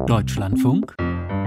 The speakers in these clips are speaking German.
Deutschlandfunk,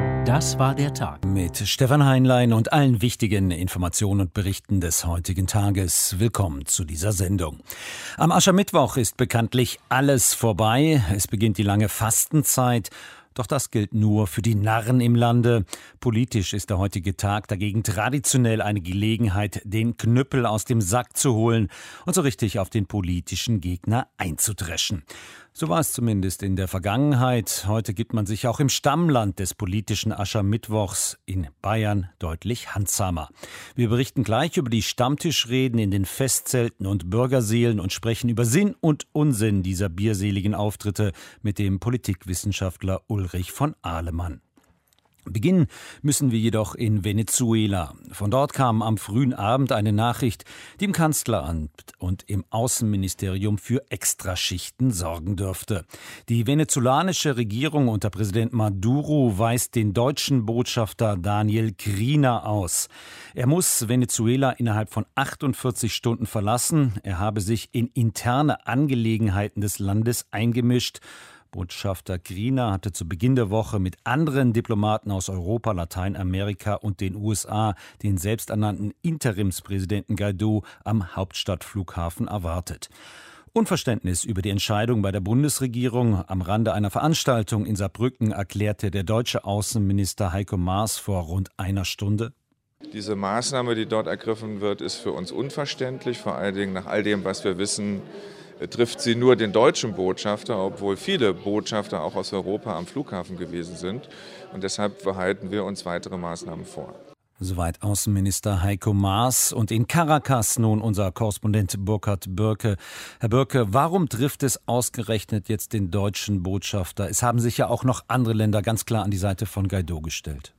das war der Tag. Mit Stefan Heinlein und allen wichtigen Informationen und Berichten des heutigen Tages. Willkommen zu dieser Sendung. Am Aschermittwoch ist bekanntlich alles vorbei. Es beginnt die lange Fastenzeit. Doch das gilt nur für die Narren im Lande. Politisch ist der heutige Tag dagegen traditionell eine Gelegenheit, den Knüppel aus dem Sack zu holen und so richtig auf den politischen Gegner einzudreschen. So war es zumindest in der Vergangenheit. Heute gibt man sich auch im Stammland des politischen Aschermittwochs in Bayern deutlich handsamer. Wir berichten gleich über die Stammtischreden in den Festzelten und Bürgerseelen und sprechen über Sinn und Unsinn dieser bierseligen Auftritte mit dem Politikwissenschaftler Ulrich von Ahlemann. Beginnen müssen wir jedoch in Venezuela. Von dort kam am frühen Abend eine Nachricht, die im Kanzleramt und im Außenministerium für Extraschichten sorgen dürfte. Die venezolanische Regierung unter Präsident Maduro weist den deutschen Botschafter Daniel Kriener aus. Er muss Venezuela innerhalb von 48 Stunden verlassen. Er habe sich in interne Angelegenheiten des Landes eingemischt. Botschafter Kriener hatte zu Beginn der Woche mit anderen Diplomaten aus Europa, Lateinamerika und den USA den selbsternannten Interimspräsidenten Guaidó am Hauptstadtflughafen erwartet. Unverständnis über die Entscheidung bei der Bundesregierung. Am Rande einer Veranstaltung in Saarbrücken erklärte der deutsche Außenminister Heiko Maas vor rund einer Stunde: Diese Maßnahme, die dort ergriffen wird, ist für uns unverständlich. Vor allen Dingen nach all dem, was wir wissen, trifft sie nur den deutschen Botschafter, obwohl viele Botschafter auch aus Europa am Flughafen gewesen sind. Und deshalb behalten wir uns weitere Maßnahmen vor. Soweit Außenminister Heiko Maas. Und in Caracas nun unser Korrespondent Burkhard Bürke. Herr Bürke, warum trifft es ausgerechnet jetzt den deutschen Botschafter? Es haben sich ja auch noch andere Länder ganz klar an die Seite von Guaidó gestellt.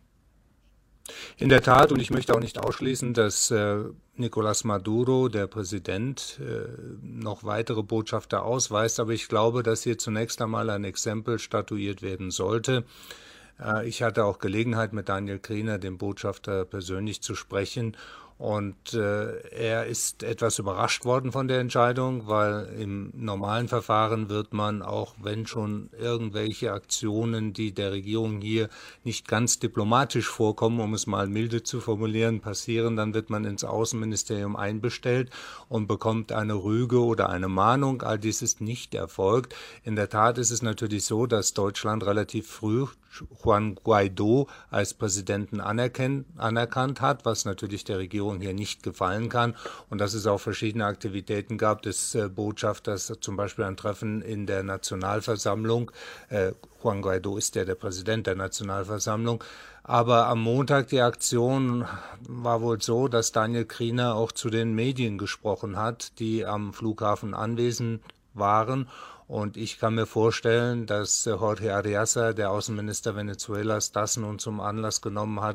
In der Tat, und ich möchte auch nicht ausschließen, dass Nicolás Maduro, der Präsident, noch weitere Botschafter ausweist. Aber ich glaube, dass hier zunächst einmal ein Exempel statuiert werden sollte. Ich hatte auch Gelegenheit, mit Daniel Kriener, dem Botschafter, persönlich zu sprechen. Und er ist etwas überrascht worden von der Entscheidung, weil im normalen Verfahren wird man, auch wenn schon irgendwelche Aktionen, die der Regierung hier nicht ganz diplomatisch vorkommen, um es mal milde zu formulieren, passieren, dann wird man ins Außenministerium einbestellt und bekommt eine Rüge oder eine Mahnung. All dies ist nicht erfolgt. In der Tat ist es natürlich so, dass Deutschland relativ früh Juan Guaidó als Präsidenten anerkannt hat, was natürlich der Regierung hier nicht gefallen kann, und dass es auch verschiedene Aktivitäten gab des Botschafters, zum Beispiel ein Treffen in der Nationalversammlung. Juan Guaidó ist ja der Präsident der Nationalversammlung. Aber am Montag die Aktion war wohl so, dass Daniel Kriener auch zu den Medien gesprochen hat, die am Flughafen anwesend waren. Und ich kann mir vorstellen, dass Jorge Arreaza, der Außenminister Venezuelas, das nun zum Anlass genommen hat,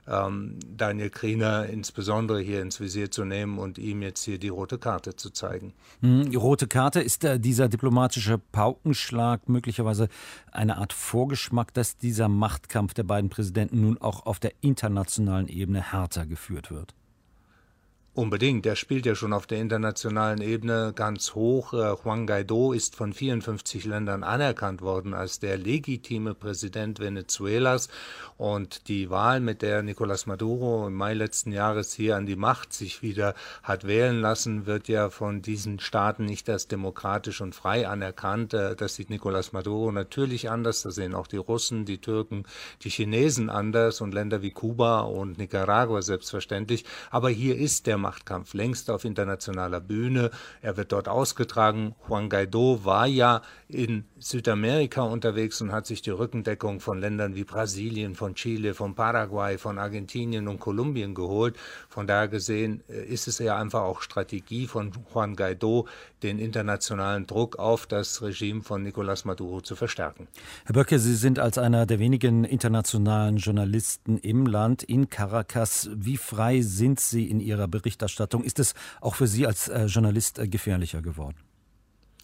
Daniel Kriener insbesondere hier ins Visier zu nehmen und ihm jetzt hier die rote Karte zu zeigen. Die rote Karte, ist dieser diplomatische Paukenschlag möglicherweise eine Art Vorgeschmack, dass dieser Machtkampf der beiden Präsidenten nun auch auf der internationalen Ebene härter geführt wird? Unbedingt, der spielt ja schon auf der internationalen Ebene ganz hoch. Juan Guaidó ist von 54 Ländern anerkannt worden als der legitime Präsident Venezuelas. Und die Wahl, mit der Nicolás Maduro im Mai letzten Jahres hier an die Macht sich wieder hat wählen lassen, wird ja von diesen Staaten nicht als demokratisch und frei anerkannt. Das sieht Nicolás Maduro natürlich anders. Das sehen auch die Russen, die Türken, die Chinesen anders und Länder wie Kuba und Nicaragua selbstverständlich. Aber hier ist der Machtkampf längst auf internationaler Bühne. Er wird dort ausgetragen. Juan Guaidó war ja in Südamerika unterwegs und hat sich die Rückendeckung von Ländern wie Brasilien, von Chile, von Paraguay, von Argentinien und Kolumbien geholt. Von daher gesehen ist es ja einfach auch Strategie von Juan Guaidó, den internationalen Druck auf das Regime von Nicolás Maduro zu verstärken. Herr Böcke, Sie sind als einer der wenigen internationalen Journalisten im Land in Caracas. Wie frei sind Sie in Ihrer Berichterstattung? Ist es auch für Sie als Journalist gefährlicher geworden?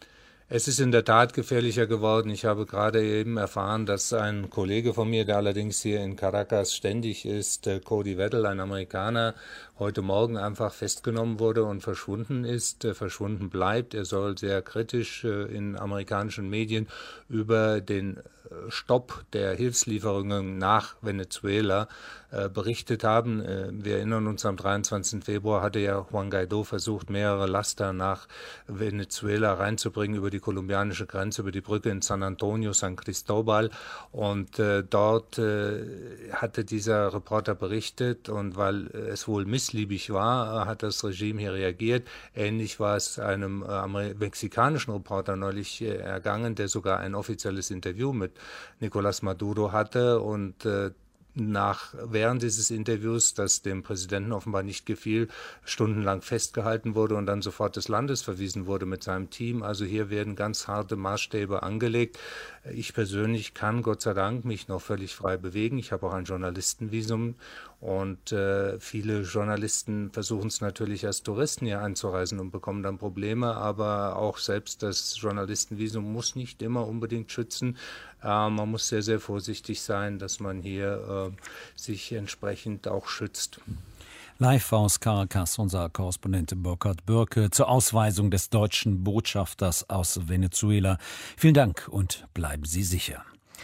Es ist in der Tat gefährlicher geworden. Ich habe gerade eben erfahren, dass ein Kollege von mir, der allerdings hier in Caracas ständig ist, Cody Weddle, ein Amerikaner, heute Morgen einfach festgenommen wurde und verschwunden ist, verschwunden bleibt. Er soll sehr kritisch in amerikanischen Medien über den Stopp der Hilfslieferungen nach Venezuela berichtet haben. Wir erinnern uns, am 23. Februar hatte ja Juan Guaidó versucht, mehrere Laster nach Venezuela reinzubringen über die kolumbianische Grenze, über die Brücke in San Antonio, San Cristobal. Und dort hatte dieser Reporter berichtet, und weil es wohl missliebig war, hat das Regime hier reagiert. Ähnlich war es einem mexikanischen Reporter neulich ergangen, der sogar ein offizielles Interview mit Nicolás Maduro hatte, und während dieses Interviews, das dem Präsidenten offenbar nicht gefiel, stundenlang festgehalten wurde und dann sofort des Landes verwiesen wurde mit seinem Team. Also hier werden ganz harte Maßstäbe angelegt. Ich persönlich kann, Gott sei Dank, mich noch völlig frei bewegen. Ich habe auch ein Journalistenvisum, und viele Journalisten versuchen es natürlich als Touristen hier einzureisen und bekommen dann Probleme, aber auch selbst das Journalistenvisum muss nicht immer unbedingt schützen. Man muss sehr, sehr vorsichtig sein, dass man hier sich entsprechend auch schützt. Live aus Caracas unser Korrespondent Burkhard Bürke zur Ausweisung des deutschen Botschafters aus Venezuela. Vielen Dank und bleiben Sie sicher.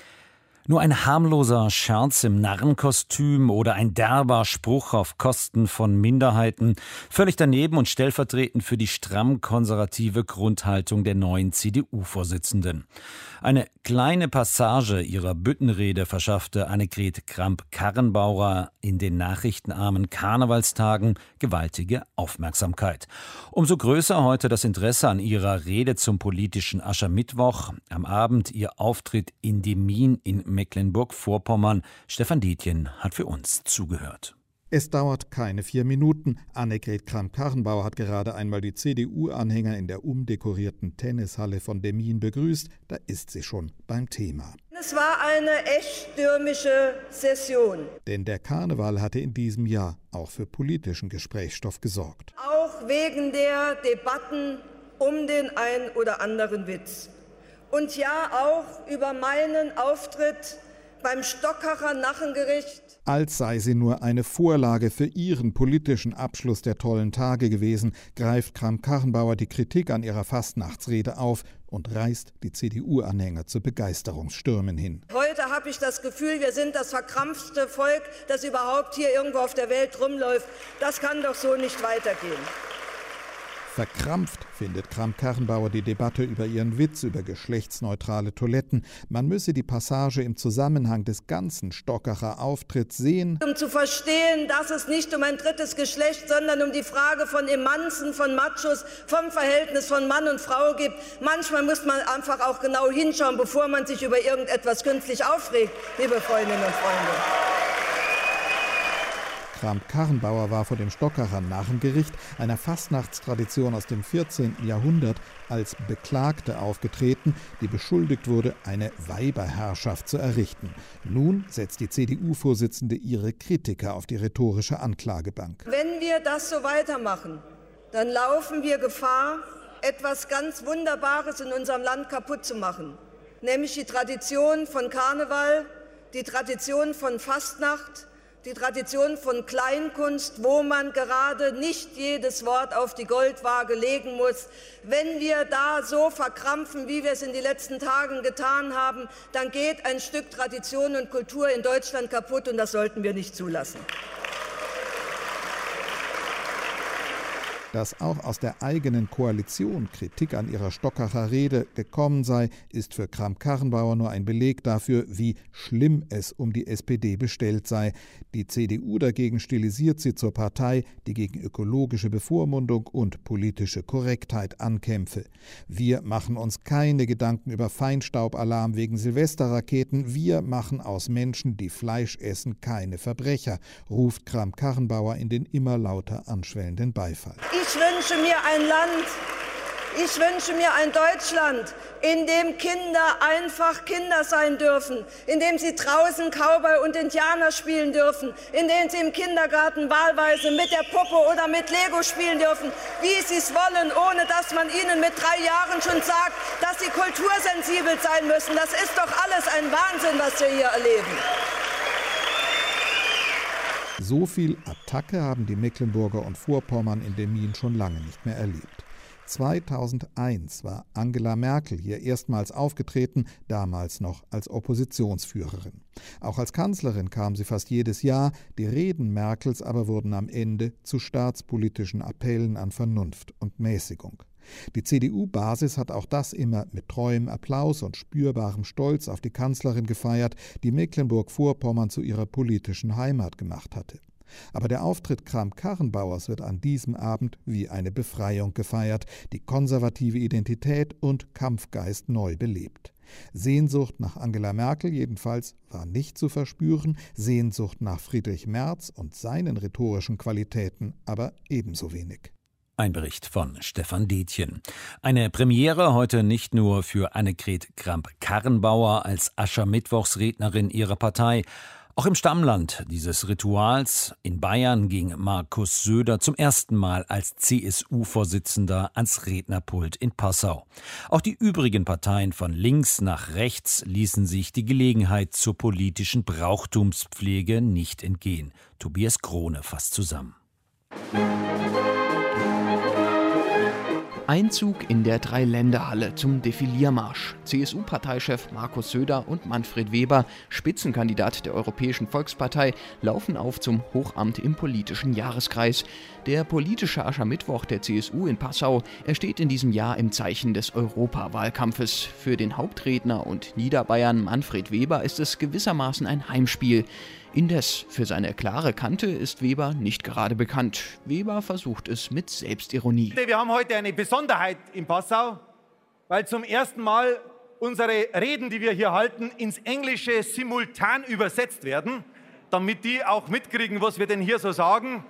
Nur ein harmloser Scherz im Narrenkostüm oder ein derber Spruch auf Kosten von Minderheiten, völlig daneben und stellvertretend für die stramm konservative Grundhaltung der neuen CDU-Vorsitzenden. Eine kleine Passage ihrer Büttenrede verschaffte Annegret Kramp-Karrenbauer in den nachrichtenarmen Karnevalstagen gewaltige Aufmerksamkeit. Umso größer heute das Interesse an ihrer Rede zum politischen Aschermittwoch. Am Abend ihr Auftritt in Demmin in Mecklenburg-Vorpommern. Stefan Dietjen hat für uns zugehört. Es dauert keine 4 Minuten. Annegret Kramp-Karrenbauer hat gerade einmal die CDU-Anhänger in der umdekorierten Tennishalle von Demmin begrüßt. Da ist sie schon beim Thema. Es war eine echt stürmische Session. Denn der Karneval hatte in diesem Jahr auch für politischen Gesprächsstoff gesorgt. Auch wegen der Debatten um den ein oder anderen Witz. Und ja, auch über meinen Auftritt beim Stockacher Nachengericht. Als sei sie nur eine Vorlage für ihren politischen Abschluss der tollen Tage gewesen, greift Kramp-Karrenbauer die Kritik an ihrer Fastnachtsrede auf und reißt die CDU-Anhänger zu Begeisterungsstürmen hin. Heute habe ich das Gefühl, wir sind das verkrampfte Volk, das überhaupt hier irgendwo auf der Welt rumläuft. Das kann doch so nicht weitergehen. Verkrampft findet Kramp-Karrenbauer die Debatte über ihren Witz über geschlechtsneutrale Toiletten. Man müsse die Passage im Zusammenhang des ganzen Stockacher Auftritts sehen, um zu verstehen, dass es nicht um ein drittes Geschlecht, sondern um die Frage von Emanzen, von Machos, vom Verhältnis von Mann und Frau geht. Manchmal muss man einfach auch genau hinschauen, bevor man sich über irgendetwas künstlich aufregt, liebe Freundinnen und Freunde. Kramp-Karrenbauer war vor dem Stockacher Narrengericht, einer Fastnachtstradition aus dem 14. Jahrhundert, als Beklagte aufgetreten, die beschuldigt wurde, eine Weiberherrschaft zu errichten. Nun setzt die CDU-Vorsitzende ihre Kritiker auf die rhetorische Anklagebank. Wenn wir das so weitermachen, dann laufen wir Gefahr, etwas ganz Wunderbares in unserem Land kaputt zu machen, nämlich die Tradition von Karneval, die Tradition von Fastnacht, die Tradition von Kleinkunst, wo man gerade nicht jedes Wort auf die Goldwaage legen muss. Wenn wir da so verkrampfen, wie wir es in den letzten Tagen getan haben, dann geht ein Stück Tradition und Kultur in Deutschland kaputt, und das sollten wir nicht zulassen. Dass auch aus der eigenen Koalition Kritik an ihrer Stockacher Rede gekommen sei, ist für Kramp-Karrenbauer nur ein Beleg dafür, wie schlimm es um die SPD bestellt sei. Die CDU dagegen stilisiert sie zur Partei, die gegen ökologische Bevormundung und politische Korrektheit ankämpfe. Wir machen uns keine Gedanken über Feinstaubalarm wegen Silvesterraketen. Wir machen aus Menschen, die Fleisch essen, keine Verbrecher, ruft Kramp-Karrenbauer in den immer lauter anschwellenden Beifall. Ich wünsche mir ein Land, Ich wünsche mir ein Deutschland, in dem Kinder einfach Kinder sein dürfen, in dem sie draußen Cowboy und Indianer spielen dürfen, in dem sie im Kindergarten wahlweise mit der Puppe oder mit Lego spielen dürfen, wie sie es wollen, ohne dass man ihnen mit 3 Jahren schon sagt, dass sie kultursensibel sein müssen. Das ist doch alles ein Wahnsinn, was wir hier erleben. So viel Attacke haben die Mecklenburger und Vorpommern in Demmin schon lange nicht mehr erlebt. 2001 war Angela Merkel hier erstmals aufgetreten, damals noch als Oppositionsführerin. Auch als Kanzlerin kam sie fast jedes Jahr, die Reden Merkels aber wurden am Ende zu staatspolitischen Appellen an Vernunft und Mäßigung. Die CDU-Basis hat auch das immer mit treuem Applaus und spürbarem Stolz auf die Kanzlerin gefeiert, die Mecklenburg-Vorpommern zu ihrer politischen Heimat gemacht hatte. Aber der Auftritt Kramp-Karrenbauers wird an diesem Abend wie eine Befreiung gefeiert, die konservative Identität und Kampfgeist neu belebt. Sehnsucht nach Angela Merkel jedenfalls war nicht zu verspüren, Sehnsucht nach Friedrich Merz und seinen rhetorischen Qualitäten aber ebenso wenig. Ein Bericht von Stefan Detjen. Eine Premiere heute nicht nur für Annegret Kramp-Karrenbauer als Aschermittwochsrednerin ihrer Partei. Auch im Stammland dieses Rituals in Bayern ging Markus Söder zum ersten Mal als CSU-Vorsitzender ans Rednerpult in Passau. Auch die übrigen Parteien von links nach rechts ließen sich die Gelegenheit zur politischen Brauchtumspflege nicht entgehen. Tobias Krone fasst zusammen. Einzug in der Dreiländerhalle zum Defiliermarsch. CSU-Parteichef Markus Söder und Manfred Weber, Spitzenkandidat der Europäischen Volkspartei, laufen auf zum Hochamt im politischen Jahreskreis. Der politische Aschermittwoch der CSU in Passau, er steht in diesem Jahr im Zeichen des Europawahlkampfes. Für den Hauptredner und Niederbayern Manfred Weber ist es gewissermaßen ein Heimspiel. Indes, für seine klare Kante ist Weber nicht gerade bekannt. Weber versucht es mit Selbstironie. Wir haben heute eine Besonderheit in Passau, weil zum ersten Mal unsere Reden, die wir hier halten, ins Englische simultan übersetzt werden, damit die auch mitkriegen, was wir denn hier so sagen.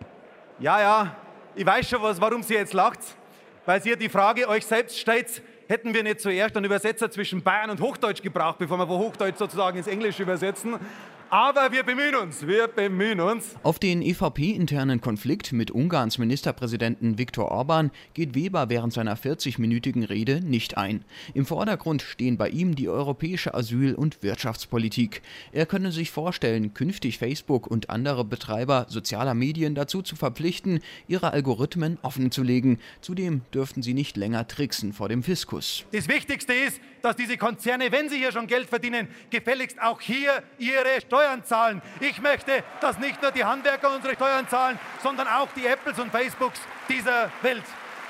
Ja, ich weiß schon, warum Sie jetzt lacht, weil ihr die Frage euch selbst stellt, hätten wir nicht zuerst einen Übersetzer zwischen Bayern und Hochdeutsch gebraucht, bevor wir von Hochdeutsch sozusagen ins Englische übersetzen. Aber wir bemühen uns. Auf den EVP-internen Konflikt mit Ungarns Ministerpräsidenten Viktor Orbán geht Weber während seiner 40-minütigen Rede nicht ein. Im Vordergrund stehen bei ihm die europäische Asyl- und Wirtschaftspolitik. Er könne sich vorstellen, künftig Facebook und andere Betreiber sozialer Medien dazu zu verpflichten, ihre Algorithmen offenzulegen. Zudem dürften sie nicht länger tricksen vor dem Fiskus. Das Wichtigste ist, dass diese Konzerne, wenn sie hier schon Geld verdienen, gefälligst auch hier ihre Steuern zahlen. Ich möchte, dass nicht nur die Handwerker unsere Steuern zahlen, sondern auch die Apples und Facebooks dieser Welt.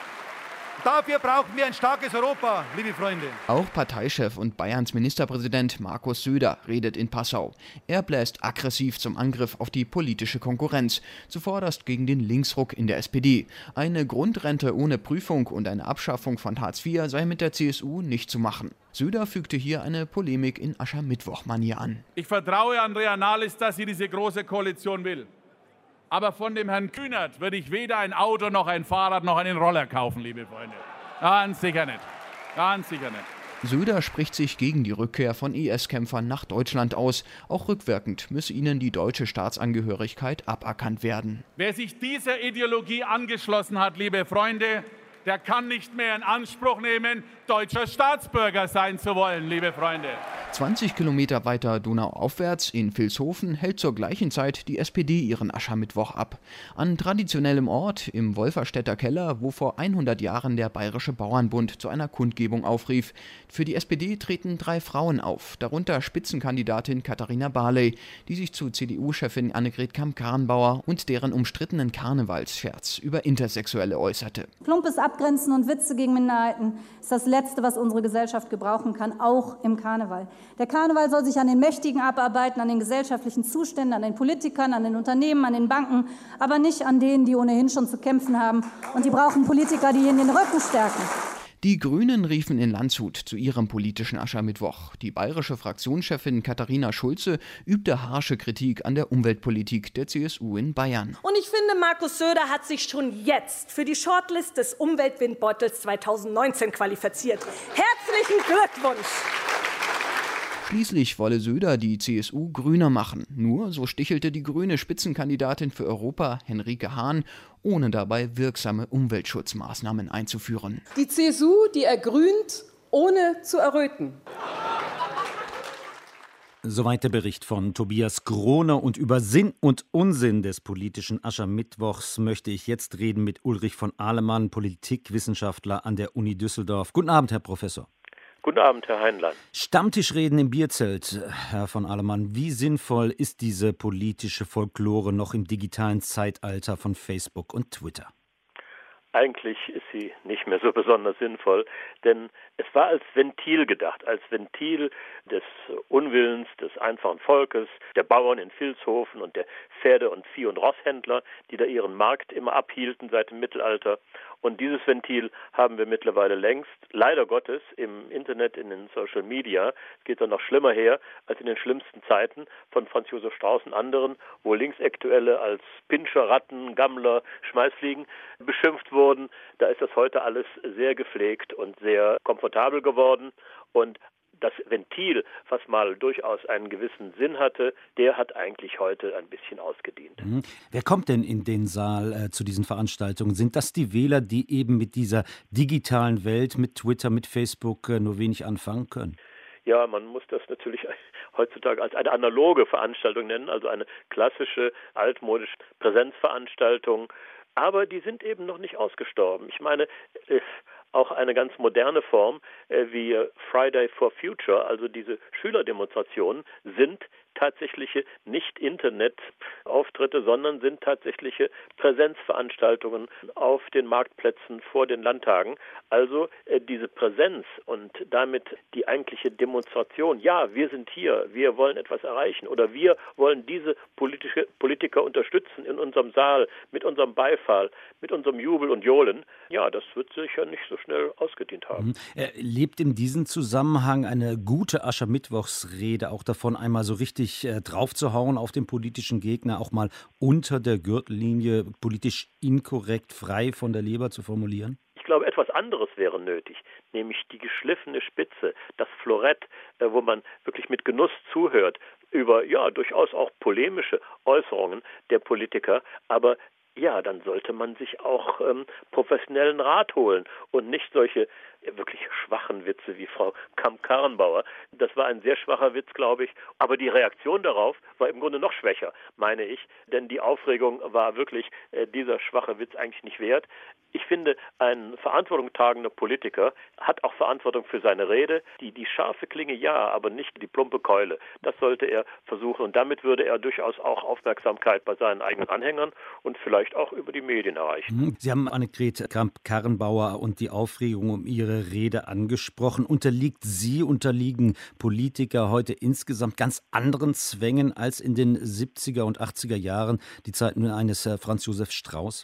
Dafür brauchen wir ein starkes Europa, liebe Freunde. Auch Parteichef und Bayerns Ministerpräsident Markus Söder redet in Passau. Er bläst aggressiv zum Angriff auf die politische Konkurrenz, zuvorderst gegen den Linksruck in der SPD. Eine Grundrente ohne Prüfung und eine Abschaffung von Hartz IV sei mit der CSU nicht zu machen. Söder fügte hier eine Polemik in Aschermittwoch-Manier an. Ich vertraue Andrea Nahles, dass sie diese große Koalition will. Aber von dem Herrn Kühnert würde ich weder ein Auto noch ein Fahrrad noch einen Roller kaufen, liebe Freunde. Ganz sicher nicht. Ganz sicher nicht. Söder spricht sich gegen die Rückkehr von IS-Kämpfern nach Deutschland aus. Auch rückwirkend müsse ihnen die deutsche Staatsangehörigkeit aberkannt werden. Wer sich dieser Ideologie angeschlossen hat, liebe Freunde, der kann nicht mehr in Anspruch nehmen, deutscher Staatsbürger sein zu wollen, liebe Freunde. 20 Kilometer weiter donauaufwärts in Vilshofen hält zur gleichen Zeit die SPD ihren Aschermittwoch ab. An traditionellem Ort im Wolferstädter Keller, wo vor 100 Jahren der Bayerische Bauernbund zu einer Kundgebung aufrief. Für die SPD treten 3 Frauen auf, darunter Spitzenkandidatin Katharina Barley, die sich zu CDU-Chefin Annegret Kramp-Karrenbauer und deren umstrittenen Karnevalsscherz über Intersexuelle äußerte. Plumpes Abgrenzen und Witze gegen Minderheiten ist das Letzte, was unsere Gesellschaft gebrauchen kann, auch im Karneval. Der Karneval soll sich an den Mächtigen abarbeiten, an den gesellschaftlichen Zuständen, an den Politikern, an den Unternehmen, an den Banken, aber nicht an denen, die ohnehin schon zu kämpfen haben. Und die brauchen Politiker, die ihnen den Rücken stärken. Die Grünen riefen in Landshut zu ihrem politischen Aschermittwoch. Die bayerische Fraktionschefin Katharina Schulze übte harsche Kritik an der Umweltpolitik der CSU in Bayern. Und ich finde, Markus Söder hat sich schon jetzt für die Shortlist des Umweltwindbeutels 2019 qualifiziert. Herzlichen Glückwunsch! Schließlich wolle Söder die CSU grüner machen. Nur, so stichelte die grüne Spitzenkandidatin für Europa, Henrike Hahn, ohne dabei wirksame Umweltschutzmaßnahmen einzuführen. Die CSU, die ergrünt, ohne zu erröten. Soweit der Bericht von Tobias Groner. Und über Sinn und Unsinn des politischen Aschermittwochs möchte ich jetzt reden mit Ulrich von Ahlemann, Politikwissenschaftler an der Uni Düsseldorf. Guten Abend, Herr Professor. Guten Abend, Herr Heinlein. Stammtischreden im Bierzelt, Herr von Ahlemann. Wie sinnvoll ist diese politische Folklore noch im digitalen Zeitalter von Facebook und Twitter? Eigentlich ist sie nicht mehr so besonders sinnvoll, denn es war als Ventil gedacht, als Ventil des Unwillens des einfachen Volkes, der Bauern in Vilshofen und der Pferde- und Vieh- und Rosshändler, die da ihren Markt immer abhielten seit dem Mittelalter. Und dieses Ventil haben wir mittlerweile längst, leider Gottes, im Internet, in den Social Media. Es geht dann noch schlimmer her als in den schlimmsten Zeiten von Franz Josef Strauß und anderen, wo Linksaktuelle als Pinscher, Ratten, Gammler, Schmeißfliegen beschimpft wurden. Da ist das heute alles sehr gepflegt und sehr komfortabel geworden. Und das Ventil, was mal durchaus einen gewissen Sinn hatte, der hat eigentlich heute ein bisschen ausgedient. Wer kommt denn in den Saal zu diesen Veranstaltungen? Sind das die Wähler, die eben mit dieser digitalen Welt, mit Twitter, mit Facebook nur wenig anfangen können? Ja, man muss das natürlich heutzutage als eine analoge Veranstaltung nennen, also eine klassische, altmodische Präsenzveranstaltung. Aber die sind eben noch nicht ausgestorben. Ich meine, auch eine ganz moderne Form wie Friday for Future, also diese Schülerdemonstrationen, sind tatsächliche nicht Internetauftritte, sondern sind tatsächliche Präsenzveranstaltungen auf den Marktplätzen vor den Landtagen. Also diese Präsenz und damit die eigentliche Demonstration, ja, wir sind hier, wir wollen etwas erreichen oder wir wollen diese Politiker unterstützen in unserem Saal, mit unserem Beifall, mit unserem Jubel und Johlen, ja, das wird sicher nicht so schnell ausgedient haben. Lebt in diesem Zusammenhang eine gute Aschermittwochsrede auch davon, einmal so richtig draufzuhauen auf den politischen Gegner, auch mal unter der Gürtellinie politisch inkorrekt, frei von der Leber zu formulieren? Ich glaube, etwas anderes wäre nötig, nämlich die geschliffene Spitze, das Florett, wo man wirklich mit Genuss zuhört, über ja durchaus auch polemische Äußerungen der Politiker, aber ja, dann sollte man sich auch professionellen Rat holen und nicht solche wirklich schwachen Witze wie Frau Kramp-Karrenbauer. Das war ein sehr schwacher Witz, glaube ich. Aber die Reaktion darauf war im Grunde noch schwächer, meine ich. Denn die Aufregung war wirklich dieser schwache Witz eigentlich nicht wert. Ich finde, ein verantwortungstragender Politiker hat auch Verantwortung für seine Rede. Die scharfe Klinge ja, aber nicht die plumpe Keule. Das sollte er versuchen. Und damit würde er durchaus auch Aufmerksamkeit bei seinen eigenen Anhängern und vielleicht auch über die Medien erreichen. Sie haben Annegret Kramp-Karrenbauer und die Aufregung um ihre Rede angesprochen. Unterliegen Politiker heute insgesamt ganz anderen Zwängen als in den 70er und 80er Jahren, die Zeiten eines Franz Josef Strauß?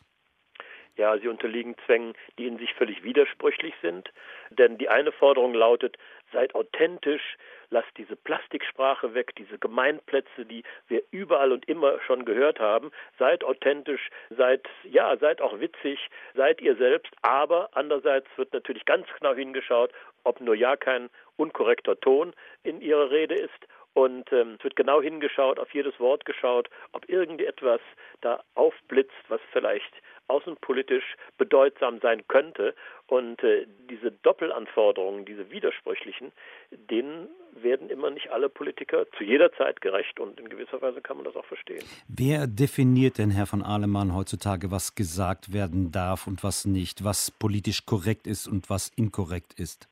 Ja, sie unterliegen Zwängen, die in sich völlig widersprüchlich sind. Denn die eine Forderung lautet, seid authentisch, lasst diese Plastiksprache weg, diese Gemeinplätze, die wir überall und immer schon gehört haben. Seid authentisch, seid auch witzig, seid ihr selbst. Aber andererseits wird natürlich ganz genau hingeschaut, ob nur ja kein unkorrekter Ton in ihrer Rede ist. Und es wird genau hingeschaut, auf jedes Wort geschaut, ob irgendetwas da aufblitzt, was vielleicht außenpolitisch bedeutsam sein könnte. Und diese Doppelanforderungen, diese widersprüchlichen, denen werden immer nicht alle Politiker zu jeder Zeit gerecht. Und in gewisser Weise kann man das auch verstehen. Wer definiert denn, Herr von Ahlemann, heutzutage, was gesagt werden darf und was nicht, was politisch korrekt ist und was inkorrekt ist?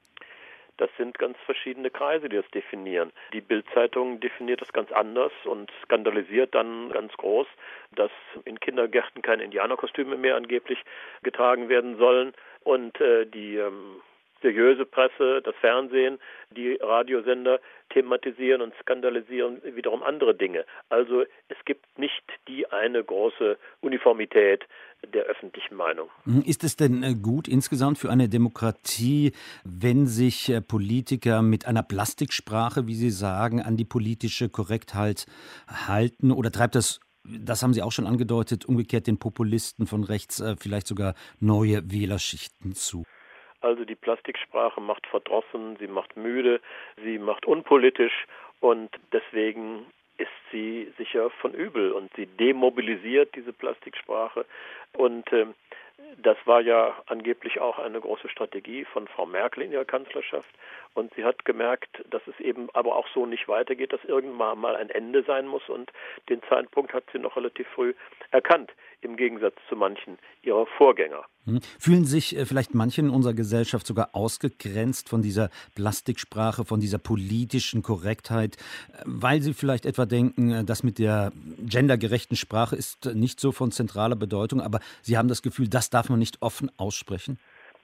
Das sind ganz verschiedene Kreise, die das definieren. Die Bild-Zeitung definiert das ganz anders und skandalisiert dann ganz groß, dass in Kindergärten keine Indianerkostüme mehr angeblich getragen werden sollen. Und die seriöse Presse, das Fernsehen, die Radiosender thematisieren und skandalisieren wiederum andere Dinge. Also es gibt nicht die eine große Uniformität der öffentlichen Meinung. Ist es denn gut insgesamt für eine Demokratie, wenn sich Politiker mit einer Plastiksprache, wie Sie sagen, an die politische Korrektheit halten? Oder treibt das haben Sie auch schon angedeutet, umgekehrt den Populisten von rechts vielleicht sogar neue Wählerschichten zu? Also die Plastiksprache macht verdrossen, sie macht müde, sie macht unpolitisch und deswegen ist sie sicher von übel und sie demobilisiert diese Plastiksprache und das war ja angeblich auch eine große Strategie von Frau Merkel in ihrer Kanzlerschaft und sie hat gemerkt, dass es eben aber auch so nicht weitergeht, dass irgendwann mal ein Ende sein muss und den Zeitpunkt hat sie noch relativ früh erkannt, im Gegensatz zu manchen ihrer Vorgänger. Fühlen sich vielleicht manche in unserer Gesellschaft sogar ausgegrenzt von dieser Plastiksprache, von dieser politischen Korrektheit, weil sie vielleicht etwa denken, das mit der gendergerechten Sprache ist nicht so von zentraler Bedeutung, aber sie haben das Gefühl, das darf man nicht offen aussprechen?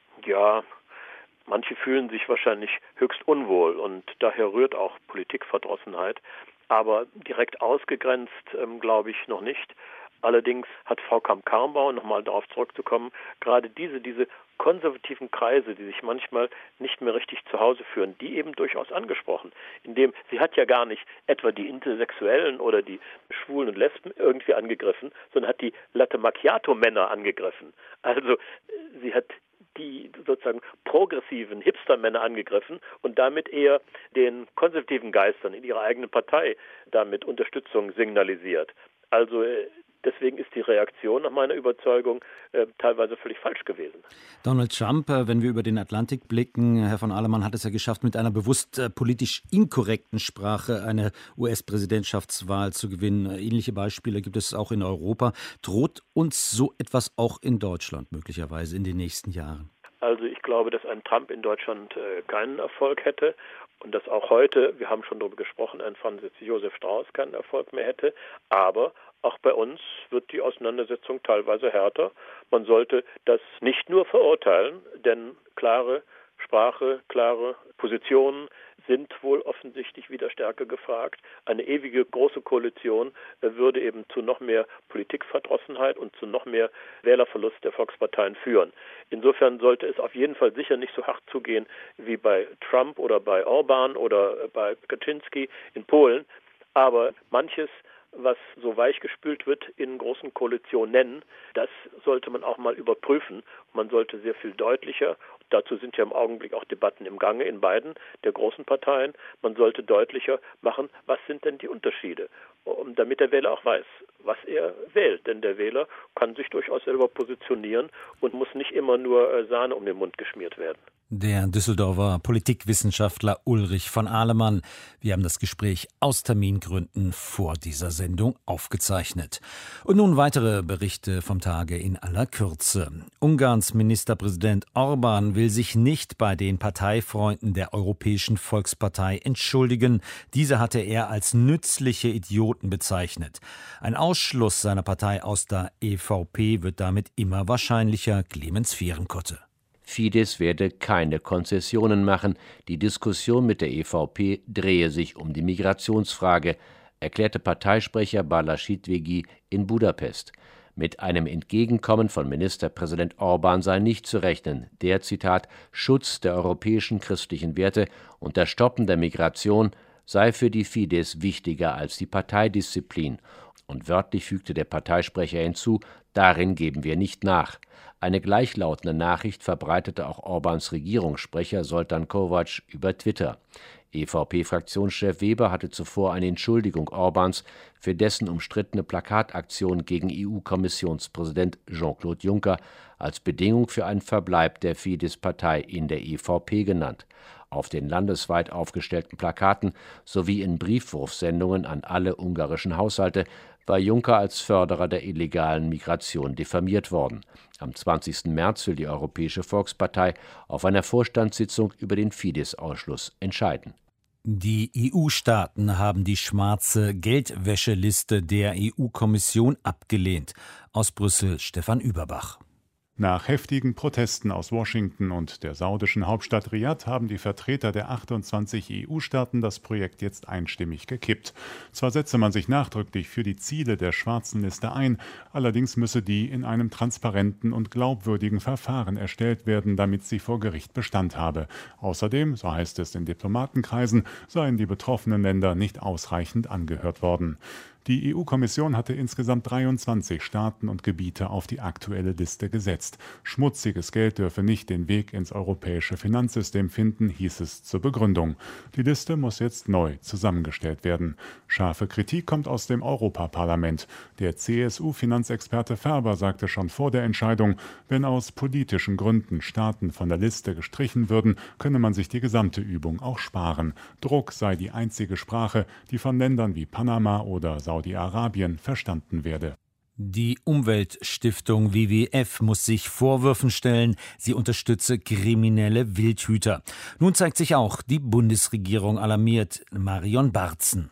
Ja, manche fühlen sich wahrscheinlich höchst unwohl und daher rührt auch Politikverdrossenheit, aber direkt ausgegrenzt glaube ich noch nicht. Allerdings hat Frau Kramp-Karrenbauer, nochmal darauf zurückzukommen, gerade diese konservativen Kreise, die sich manchmal nicht mehr richtig zu Hause führen, die eben durchaus angesprochen. Indem sie hat ja gar nicht etwa die Intersexuellen oder die Schwulen und Lesben irgendwie angegriffen, sondern hat die Latte Macchiato-Männer angegriffen. Also sie hat die sozusagen progressiven Hipster-Männer angegriffen und damit eher den konservativen Geistern in ihrer eigenen Partei damit Unterstützung signalisiert. Also deswegen ist die Reaktion nach meiner Überzeugung teilweise völlig falsch gewesen. Donald Trump, wenn wir über den Atlantik blicken, Herr von Alemann hat es ja geschafft, mit einer bewusst politisch inkorrekten Sprache eine US-Präsidentschaftswahl zu gewinnen. Ähnliche Beispiele gibt es auch in Europa. Droht uns so etwas auch in Deutschland möglicherweise in den nächsten Jahren? Also ich glaube, dass ein Trump in Deutschland keinen Erfolg hätte. Und dass auch heute, wir haben schon darüber gesprochen, ein Franz Josef Strauß keinen Erfolg mehr hätte. Aber auch bei uns wird die Auseinandersetzung teilweise härter. Man sollte das nicht nur verurteilen, denn klare Sprache, klare Positionen sind wohl offensichtlich wieder stärker gefragt. Eine ewige große Koalition würde eben zu noch mehr Politikverdrossenheit und zu noch mehr Wählerverlust der Volksparteien führen. Insofern sollte es auf jeden Fall sicher nicht so hart zugehen wie bei Trump oder bei Orban oder bei Kaczynski in Polen. Aber manches, was so weichgespült wird in großen Koalitionen, das sollte man auch mal überprüfen. Man sollte sehr viel deutlicher, dazu sind ja im Augenblick auch Debatten im Gange in beiden der großen Parteien, man sollte deutlicher machen, was sind denn die Unterschiede, damit der Wähler auch weiß, was er wählt. Denn der Wähler kann sich durchaus selber positionieren und muss nicht immer nur Sahne um den Mund geschmiert werden. Der Düsseldorfer Politikwissenschaftler Ulrich von Alemann. Wir haben das Gespräch aus Termingründen vor dieser Sendung aufgezeichnet. Und nun weitere Berichte vom Tage in aller Kürze. Ungarns Ministerpräsident Orban will sich nicht bei den Parteifreunden der Europäischen Volkspartei entschuldigen. Diese hatte er als nützliche Idioten bezeichnet. Ein Ausschluss seiner Partei aus der EVP wird damit immer wahrscheinlicher. Clemens Fehrenkotte. Fidesz werde keine Konzessionen machen. Die Diskussion mit der EVP drehe sich um die Migrationsfrage, erklärte Parteisprecher Balázs Hidvégi in Budapest. Mit einem Entgegenkommen von Ministerpräsident Orban sei nicht zu rechnen. Der, Zitat, Schutz der europäischen christlichen Werte und das Stoppen der Migration sei für die Fidesz wichtiger als die Parteidisziplin. Und wörtlich fügte der Parteisprecher hinzu, darin geben wir nicht nach. Eine gleichlautende Nachricht verbreitete auch Orbáns Regierungssprecher Zoltán Kovács über Twitter. EVP-Fraktionschef Weber hatte zuvor eine Entschuldigung Orbáns für dessen umstrittene Plakataktion gegen EU-Kommissionspräsident Jean-Claude Juncker als Bedingung für einen Verbleib der Fidesz-Partei in der EVP genannt. Auf den landesweit aufgestellten Plakaten sowie in Briefwurfsendungen an alle ungarischen Haushalte war Juncker als Förderer der illegalen Migration diffamiert worden. Am 20. März will die Europäische Volkspartei auf einer Vorstandssitzung über den Fidesz-Ausschluss entscheiden. Die EU-Staaten haben die schwarze Geldwäscheliste der EU-Kommission abgelehnt. Aus Brüssel Stefan Überbach. Nach heftigen Protesten aus Washington und der saudischen Hauptstadt Riad haben die Vertreter der 28 EU-Staaten das Projekt jetzt einstimmig gekippt. Zwar setze man sich nachdrücklich für die Ziele der schwarzen Liste ein, allerdings müsse die in einem transparenten und glaubwürdigen Verfahren erstellt werden, damit sie vor Gericht Bestand habe. Außerdem, so heißt es in Diplomatenkreisen, seien die betroffenen Länder nicht ausreichend angehört worden. Die EU-Kommission hatte insgesamt 23 Staaten und Gebiete auf die aktuelle Liste gesetzt. Schmutziges Geld dürfe nicht den Weg ins europäische Finanzsystem finden, hieß es zur Begründung. Die Liste muss jetzt neu zusammengestellt werden. Scharfe Kritik kommt aus dem Europaparlament. Der CSU-Finanzexperte Ferber sagte schon vor der Entscheidung, wenn aus politischen Gründen Staaten von der Liste gestrichen würden, könne man sich die gesamte Übung auch sparen. Druck sei die einzige Sprache, die von Ländern wie Panama oder Saudi-Arabien verstanden werde. Die Umweltstiftung WWF muss sich Vorwürfen stellen, sie unterstütze kriminelle Wildhüter. Nun zeigt sich auch, die Bundesregierung alarmiert. Marion Barzen.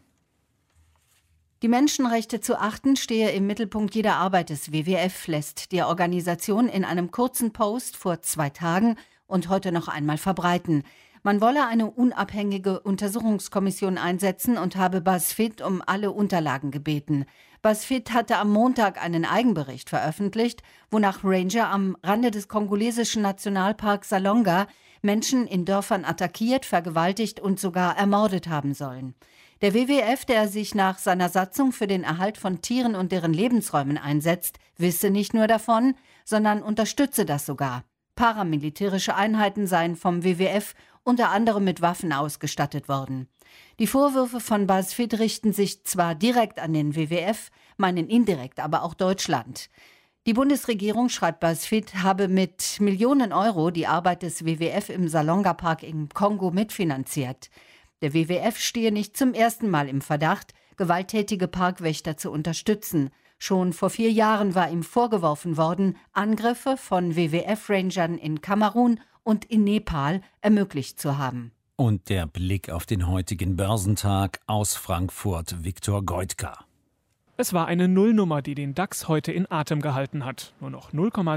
Die Menschenrechte zu achten stehe im Mittelpunkt jeder Arbeit des WWF, lässt die Organisation in einem kurzen Post vor 2 Tagen und heute noch einmal verbreiten. Man wolle eine unabhängige Untersuchungskommission einsetzen und habe BuzzFeed um alle Unterlagen gebeten. BuzzFeed hatte am Montag einen Eigenbericht veröffentlicht, wonach Ranger am Rande des kongolesischen Nationalparks Salonga Menschen in Dörfern attackiert, vergewaltigt und sogar ermordet haben sollen. Der WWF, der sich nach seiner Satzung für den Erhalt von Tieren und deren Lebensräumen einsetzt, wisse nicht nur davon, sondern unterstütze das sogar. Paramilitärische Einheiten seien vom WWF unter anderem mit Waffen ausgestattet worden. Die Vorwürfe von BuzzFeed richten sich zwar direkt an den WWF, meinen indirekt aber auch Deutschland. Die Bundesregierung, schreibt BuzzFeed, habe mit Millionen Euro die Arbeit des WWF im Salonga-Park im Kongo mitfinanziert. Der WWF stehe nicht zum ersten Mal im Verdacht, gewalttätige Parkwächter zu unterstützen. Schon vor 4 Jahren war ihm vorgeworfen worden, Angriffe von WWF-Rangern in Kamerun und in Nepal ermöglicht zu haben. Und der Blick auf den heutigen Börsentag aus Frankfurt, Viktor Goitka. Es war eine Nullnummer, die den DAX heute in Atem gehalten hat. Nur noch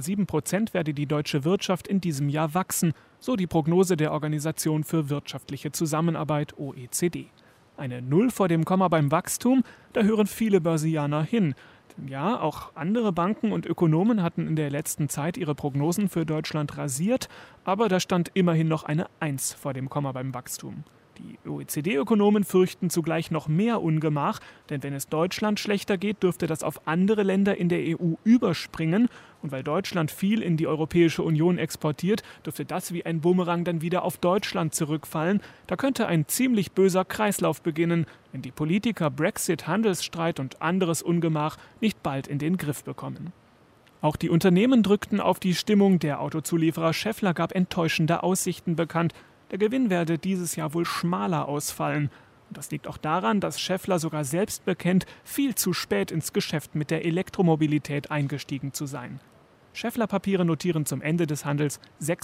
0,7% werde die deutsche Wirtschaft in diesem Jahr wachsen, so die Prognose der Organisation für wirtschaftliche Zusammenarbeit OECD. Eine Null vor dem Komma beim Wachstum, da hören viele Börsianer hin. Ja, auch andere Banken und Ökonomen hatten in der letzten Zeit ihre Prognosen für Deutschland rasiert, aber da stand immerhin noch eine 1 vor dem Komma beim Wachstum. Die OECD-Ökonomen fürchten zugleich noch mehr Ungemach, denn wenn es Deutschland schlechter geht, dürfte das auf andere Länder in der EU überspringen. Und weil Deutschland viel in die Europäische Union exportiert, dürfte das wie ein Bumerang dann wieder auf Deutschland zurückfallen. Da könnte ein ziemlich böser Kreislauf beginnen, wenn die Politiker Brexit, Handelsstreit und anderes Ungemach nicht bald in den Griff bekommen. Auch die Unternehmen drückten auf die Stimmung. Der Autozulieferer Schaeffler gab enttäuschende Aussichten bekannt. Der Gewinn werde dieses Jahr wohl schmaler ausfallen. Und das liegt auch daran, dass Schaeffler sogar selbst bekennt, viel zu spät ins Geschäft mit der Elektromobilität eingestiegen zu sein. Schaeffler-Papiere notieren zum Ende des Handels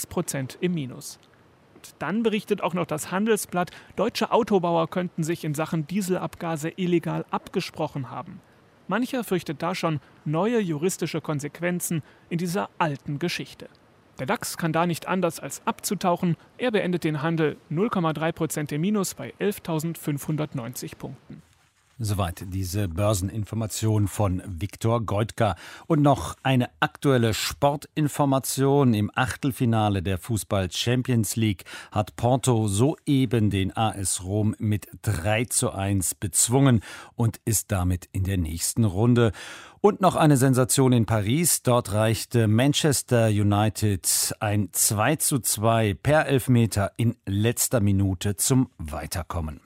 6% im Minus. Und dann berichtet auch noch das Handelsblatt, deutsche Autobauer könnten sich in Sachen Dieselabgase illegal abgesprochen haben. Mancher fürchtet da schon neue juristische Konsequenzen in dieser alten Geschichte. Der DAX kann da nicht anders als abzutauchen. Er beendet den Handel 0,3% im Minus bei 11.590 Punkten. Soweit diese Börseninformation von Viktor Goitka. Und noch eine aktuelle Sportinformation. Im Achtelfinale der Fußball-Champions League hat Porto soeben den AS Rom mit 3:1 bezwungen und ist damit in der nächsten Runde. Und noch eine Sensation in Paris. Dort reichte Manchester United ein 2:2 per Elfmeter in letzter Minute zum Weiterkommen.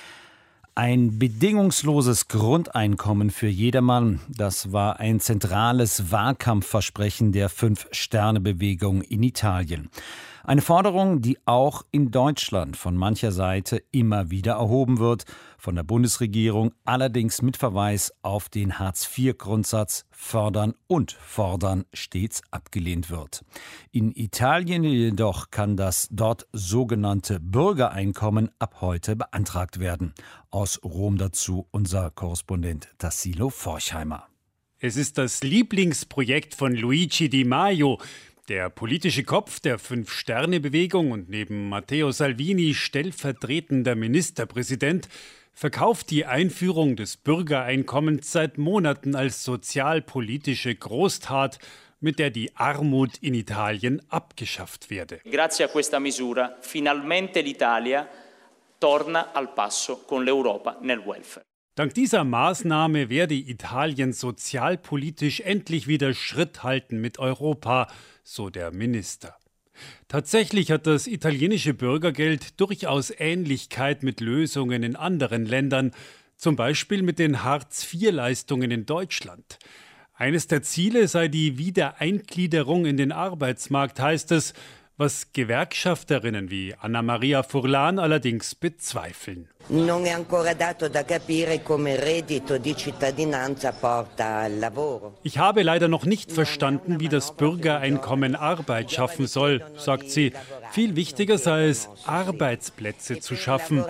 Ein bedingungsloses Grundeinkommen für jedermann, das war ein zentrales Wahlkampfversprechen der 5-Sterne-Bewegung in Italien. Eine Forderung, die auch in Deutschland von mancher Seite immer wieder erhoben wird, von der Bundesregierung allerdings mit Verweis auf den Hartz-IV-Grundsatz fördern und fordern stets abgelehnt wird. In Italien jedoch kann das dort sogenannte Bürgereinkommen ab heute beantragt werden. Aus Rom dazu unser Korrespondent Tassilo Forchheimer. Es ist das Lieblingsprojekt von Luigi Di Maio. Der politische Kopf der Fünf-Sterne-Bewegung und neben Matteo Salvini stellvertretender Ministerpräsident verkauft die Einführung des Bürgereinkommens seit Monaten als sozialpolitische Großtat, mit der die Armut in Italien abgeschafft werde. Grazie a questa misura finalmente l'Italia torna al passo con l'Europa nel welfare. Dank dieser Maßnahme werde Italien sozialpolitisch endlich wieder Schritt halten mit Europa, so der Minister. Tatsächlich hat das italienische Bürgergeld durchaus Ähnlichkeit mit Lösungen in anderen Ländern, zum Beispiel mit den Hartz-IV-Leistungen in Deutschland. Eines der Ziele sei die Wiedereingliederung in den Arbeitsmarkt, heißt es, was Gewerkschafterinnen wie Anna-Maria Furlan allerdings bezweifeln. Non è ancora dato da capire come il reddito di cittadinanza porta al lavoro. Ich habe leider noch nicht verstanden, wie das Bürgereinkommen Arbeit schaffen soll, sagt sie. Viel wichtiger sei es, Arbeitsplätze zu schaffen.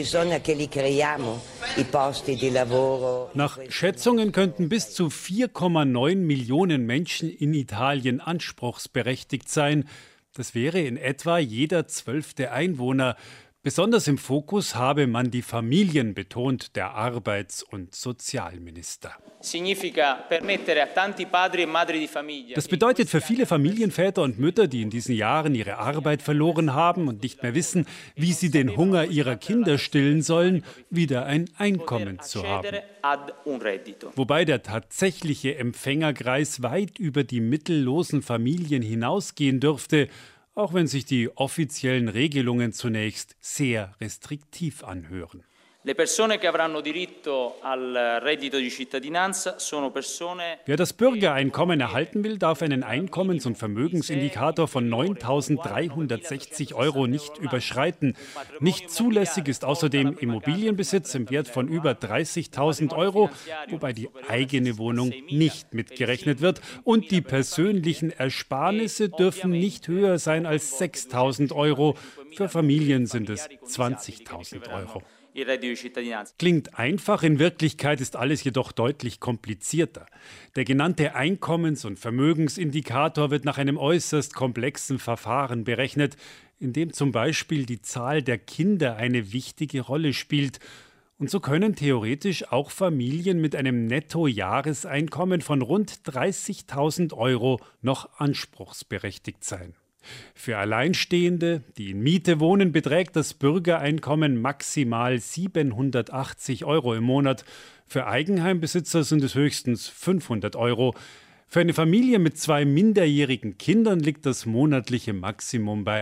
Nach Schätzungen könnten bis zu 4,9 Millionen Menschen in Italien anspruchsberechtigt sein. Das wäre in etwa jeder 12. Einwohner. Besonders im Fokus habe man die Familien, betont der Arbeits- und Sozialminister. Das bedeutet für viele Familienväter und Mütter, die in diesen Jahren ihre Arbeit verloren haben und nicht mehr wissen, wie sie den Hunger ihrer Kinder stillen sollen, wieder ein Einkommen zu haben. Wobei der tatsächliche Empfängerkreis weit über die mittellosen Familien hinausgehen dürfte, auch wenn sich die offiziellen Regelungen zunächst sehr restriktiv anhören. Wer das Bürgereinkommen erhalten will, darf einen Einkommens- und Vermögensindikator von 9.360 € nicht überschreiten. Nicht zulässig ist außerdem Immobilienbesitz im Wert von über 30.000 €, wobei die eigene Wohnung nicht mitgerechnet wird. Und die persönlichen Ersparnisse dürfen nicht höher sein als 6.000 €. Für Familien sind es 20.000 €. Klingt einfach, in Wirklichkeit ist alles jedoch deutlich komplizierter. Der genannte Einkommens- und Vermögensindikator wird nach einem äußerst komplexen Verfahren berechnet, in dem zum Beispiel die Zahl der Kinder eine wichtige Rolle spielt. Und so können theoretisch auch Familien mit einem Nettojahreseinkommen von rund 30.000 € noch anspruchsberechtigt sein. Für Alleinstehende, die in Miete wohnen, beträgt das Bürgereinkommen maximal 780 € im Monat. Für Eigenheimbesitzer sind es höchstens 500 €. Für eine Familie mit 2 minderjährigen Kindern liegt das monatliche Maximum bei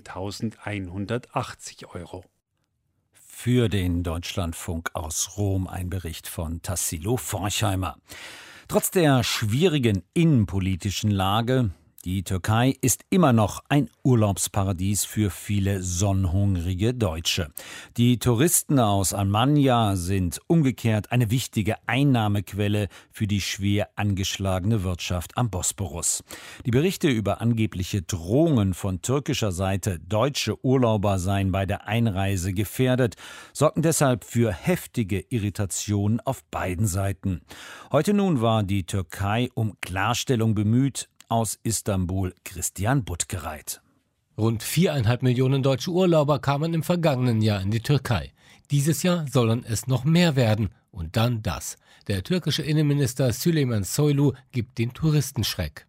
1.180 €. Für den Deutschlandfunk aus Rom ein Bericht von Tassilo Forchheimer. Trotz der schwierigen innenpolitischen Lage, die Türkei ist immer noch ein Urlaubsparadies für viele sonnenhungrige Deutsche. Die Touristen aus Almanya sind umgekehrt eine wichtige Einnahmequelle für die schwer angeschlagene Wirtschaft am Bosporus. Die Berichte über angebliche Drohungen von türkischer Seite, deutsche Urlauber seien bei der Einreise gefährdet, sorgten deshalb für heftige Irritationen auf beiden Seiten. Heute nun war die Türkei um Klarstellung bemüht. Aus Istanbul Christian Buttgereit. Rund 4,5 Millionen deutsche Urlauber kamen im vergangenen Jahr in die Türkei. Dieses Jahr sollen es noch mehr werden. Und dann das. Der türkische Innenminister Süleyman Soylu gibt den Touristenschreck.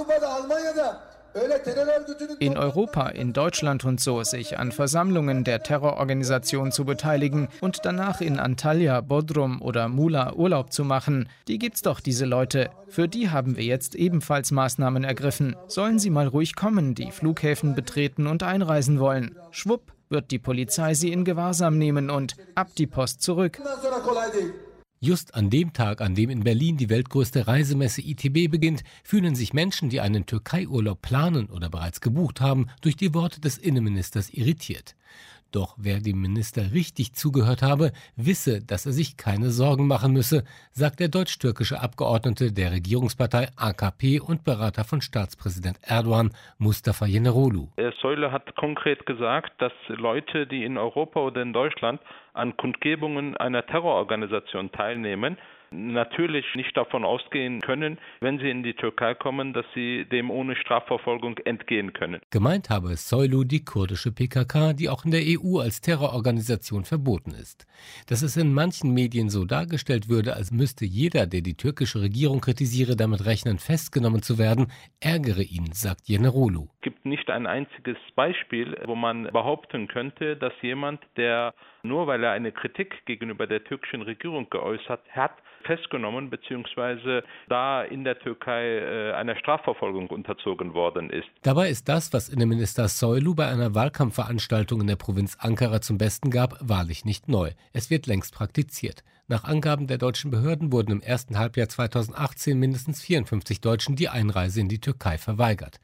In Europa, in Deutschland und so, sich an Versammlungen der Terrororganisation zu beteiligen und danach in Antalya, Bodrum oder Muğla Urlaub zu machen, die gibt's doch, diese Leute. Für die haben wir jetzt ebenfalls Maßnahmen ergriffen. Sollen sie mal ruhig kommen, die Flughäfen betreten und einreisen wollen. Schwupp, wird die Polizei sie in Gewahrsam nehmen und ab die Post zurück. Just an dem Tag, an dem in Berlin die weltgrößte Reisemesse ITB beginnt, fühlen sich Menschen, die einen Türkei-Urlaub planen oder bereits gebucht haben, durch die Worte des Innenministers irritiert. Doch wer dem Minister richtig zugehört habe, wisse, dass er sich keine Sorgen machen müsse, sagt der deutsch-türkische Abgeordnete der Regierungspartei AKP und Berater von Staatspräsident Erdogan, Mustafa Yeneroglu. Soylu hat konkret gesagt, dass Leute, die in Europa oder in Deutschland an Kundgebungen einer Terrororganisation teilnehmen, natürlich nicht davon ausgehen können, wenn sie in die Türkei kommen, dass sie dem ohne Strafverfolgung entgehen können. Gemeint habe es Soylu die kurdische PKK, die auch in der EU als Terrororganisation verboten ist. Dass es in manchen Medien so dargestellt würde, als müsste jeder, der die türkische Regierung kritisiere, damit rechnen, festgenommen zu werden, ärgere ihn, sagt Yeneroglu. Es gibt nicht ein einziges Beispiel, wo man behaupten könnte, dass jemand, der nur weil er eine Kritik gegenüber der türkischen Regierung geäußert hat, festgenommen bzw. da in der Türkei einer Strafverfolgung unterzogen worden ist. Dabei ist das, was Innenminister Soylu bei einer Wahlkampfveranstaltung in der Provinz Ankara zum Besten gab, wahrlich nicht neu. Es wird längst praktiziert. Nach Angaben der deutschen Behörden wurden im ersten Halbjahr 2018 mindestens 54 Deutschen die Einreise in die Türkei verweigert.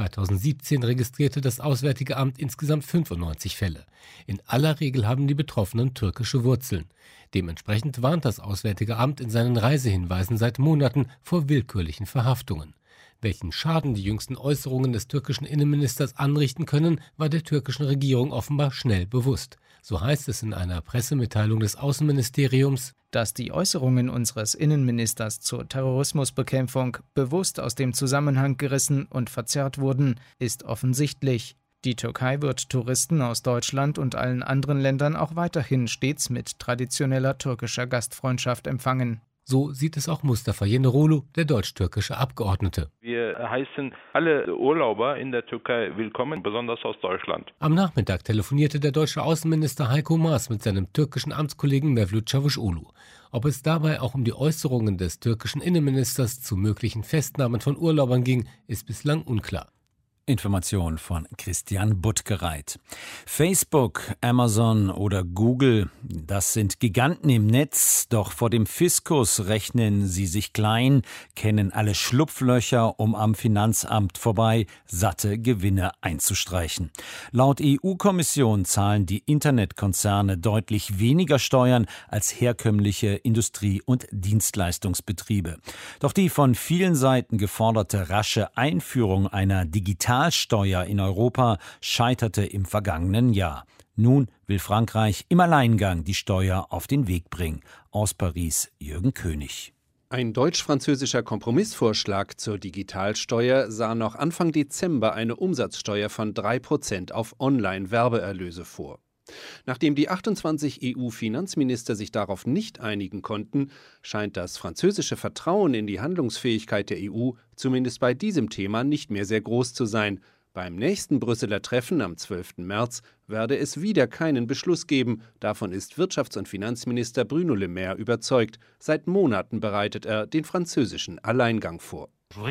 2017 registrierte das Auswärtige Amt insgesamt 95 Fälle. In aller Regel haben die Betroffenen türkische Wurzeln. Dementsprechend warnt das Auswärtige Amt in seinen Reisehinweisen seit Monaten vor willkürlichen Verhaftungen. Welchen Schaden die jüngsten Äußerungen des türkischen Innenministers anrichten können, war der türkischen Regierung offenbar schnell bewusst. So heißt es in einer Pressemitteilung des Außenministeriums: Dass die Äußerungen unseres Innenministers zur Terrorismusbekämpfung bewusst aus dem Zusammenhang gerissen und verzerrt wurden, ist offensichtlich. Die Türkei wird Touristen aus Deutschland und allen anderen Ländern auch weiterhin stets mit traditioneller türkischer Gastfreundschaft empfangen. So sieht es auch Mustafa Yeneroglu, der deutsch-türkische Abgeordnete. Wir heißen alle Urlauber in der Türkei willkommen, besonders aus Deutschland. Am Nachmittag telefonierte der deutsche Außenminister Heiko Maas mit seinem türkischen Amtskollegen Mevlüt Çavuşoğlu. Ob es dabei auch um die Äußerungen des türkischen Innenministers zu möglichen Festnahmen von Urlaubern ging, ist bislang unklar. Information von Christian Buttgereit. Facebook, Amazon oder Google, das sind Giganten im Netz, doch vor dem Fiskus rechnen sie sich klein, kennen alle Schlupflöcher, um am Finanzamt vorbei satte Gewinne einzustreichen. Laut EU-Kommission zahlen die Internetkonzerne deutlich weniger Steuern als herkömmliche Industrie- und Dienstleistungsbetriebe. Doch die von vielen Seiten geforderte rasche Einführung einer Digitalsteuer in Europa scheiterte im vergangenen Jahr. Nun will Frankreich im Alleingang die Steuer auf den Weg bringen. Aus Paris Jürgen König. Ein deutsch-französischer Kompromissvorschlag zur Digitalsteuer sah noch Anfang Dezember eine Umsatzsteuer von 3% auf Online-Werbeerlöse vor. Nachdem die 28 EU-Finanzminister sich darauf nicht einigen konnten, scheint das französische Vertrauen in die Handlungsfähigkeit der EU zumindest bei diesem Thema nicht mehr sehr groß zu sein. Beim nächsten Brüsseler Treffen am 12. März werde es wieder keinen Beschluss geben. Davon ist Wirtschafts- und Finanzminister Bruno Le Maire überzeugt. Seit Monaten bereitet er den französischen Alleingang vor.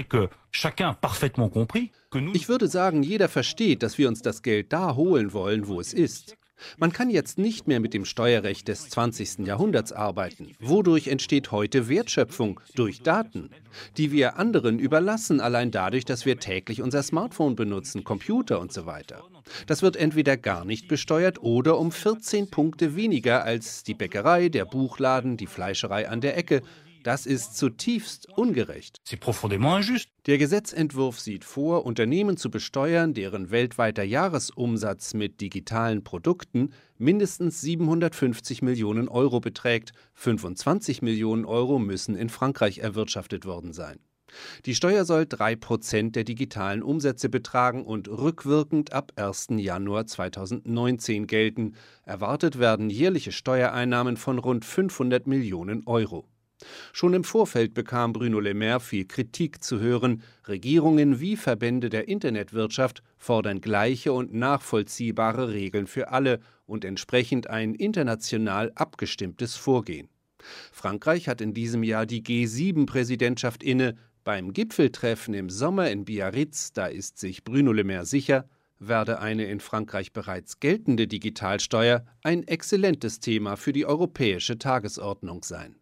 Ich würde sagen, jeder versteht, dass wir uns das Geld da holen wollen, wo es ist. Man kann jetzt nicht mehr mit dem Steuerrecht des 20. Jahrhunderts arbeiten. Wodurch entsteht heute Wertschöpfung? Durch Daten, die wir anderen überlassen, allein dadurch, dass wir täglich unser Smartphone benutzen, Computer und so weiter. Das wird entweder gar nicht besteuert oder um 14 Punkte weniger als die Bäckerei, der Buchladen, die Fleischerei an der Ecke. Das ist zutiefst ungerecht. Der Gesetzentwurf sieht vor, Unternehmen zu besteuern, deren weltweiter Jahresumsatz mit digitalen Produkten mindestens 750 Millionen Euro beträgt. 25 Millionen Euro müssen in Frankreich erwirtschaftet worden sein. Die Steuer soll 3% der digitalen Umsätze betragen und rückwirkend ab 1. Januar 2019 gelten. Erwartet werden jährliche Steuereinnahmen von rund 500 Millionen Euro. Schon im Vorfeld bekam Bruno Le Maire viel Kritik zu hören. Regierungen wie Verbände der Internetwirtschaft fordern gleiche und nachvollziehbare Regeln für alle und entsprechend ein international abgestimmtes Vorgehen. Frankreich hat in diesem Jahr die G7-Präsidentschaft inne. Beim Gipfeltreffen im Sommer in Biarritz, da ist sich Bruno Le Maire sicher, werde eine in Frankreich bereits geltende Digitalsteuer ein exzellentes Thema für die europäische Tagesordnung sein.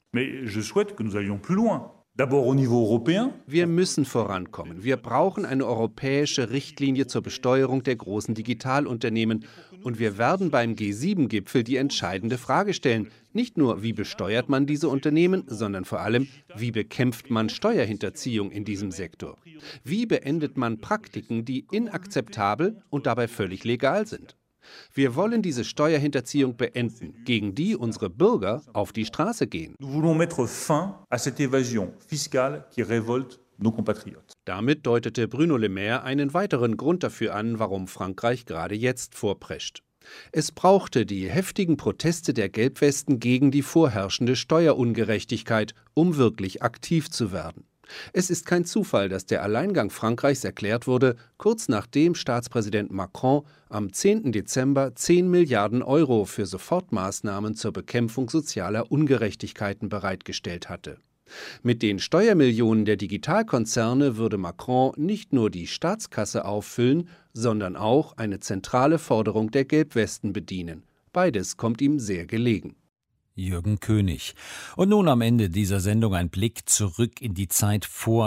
Wir müssen vorankommen. Wir brauchen eine europäische Richtlinie zur Besteuerung der großen Digitalunternehmen. Und wir werden beim G7-Gipfel die entscheidende Frage stellen. Nicht nur, wie besteuert man diese Unternehmen, sondern vor allem, wie bekämpft man Steuerhinterziehung in diesem Sektor? Wie beendet man Praktiken, die inakzeptabel und dabei völlig legal sind? Wir wollen diese Steuerhinterziehung beenden, gegen die unsere Bürger auf die Straße gehen. Nous voulons mettre fin à cette évasion fiscale qui révolte nos compatriotes. Damit deutete Bruno Le Maire einen weiteren Grund dafür an, warum Frankreich gerade jetzt vorprescht. Es brauchte die heftigen Proteste der Gelbwesten gegen die vorherrschende Steuerungerechtigkeit, um wirklich aktiv zu werden. Es ist kein Zufall, dass der Alleingang Frankreichs erklärt wurde, kurz nachdem Staatspräsident Macron am 10. Dezember 10 Milliarden Euro für Sofortmaßnahmen zur Bekämpfung sozialer Ungerechtigkeiten bereitgestellt hatte. Mit den Steuermillionen der Digitalkonzerne würde Macron nicht nur die Staatskasse auffüllen, sondern auch eine zentrale Forderung der Gelbwesten bedienen. Beides kommt ihm sehr gelegen. Jürgen König. Und nun am Ende dieser Sendung ein Blick zurück in die Zeit vor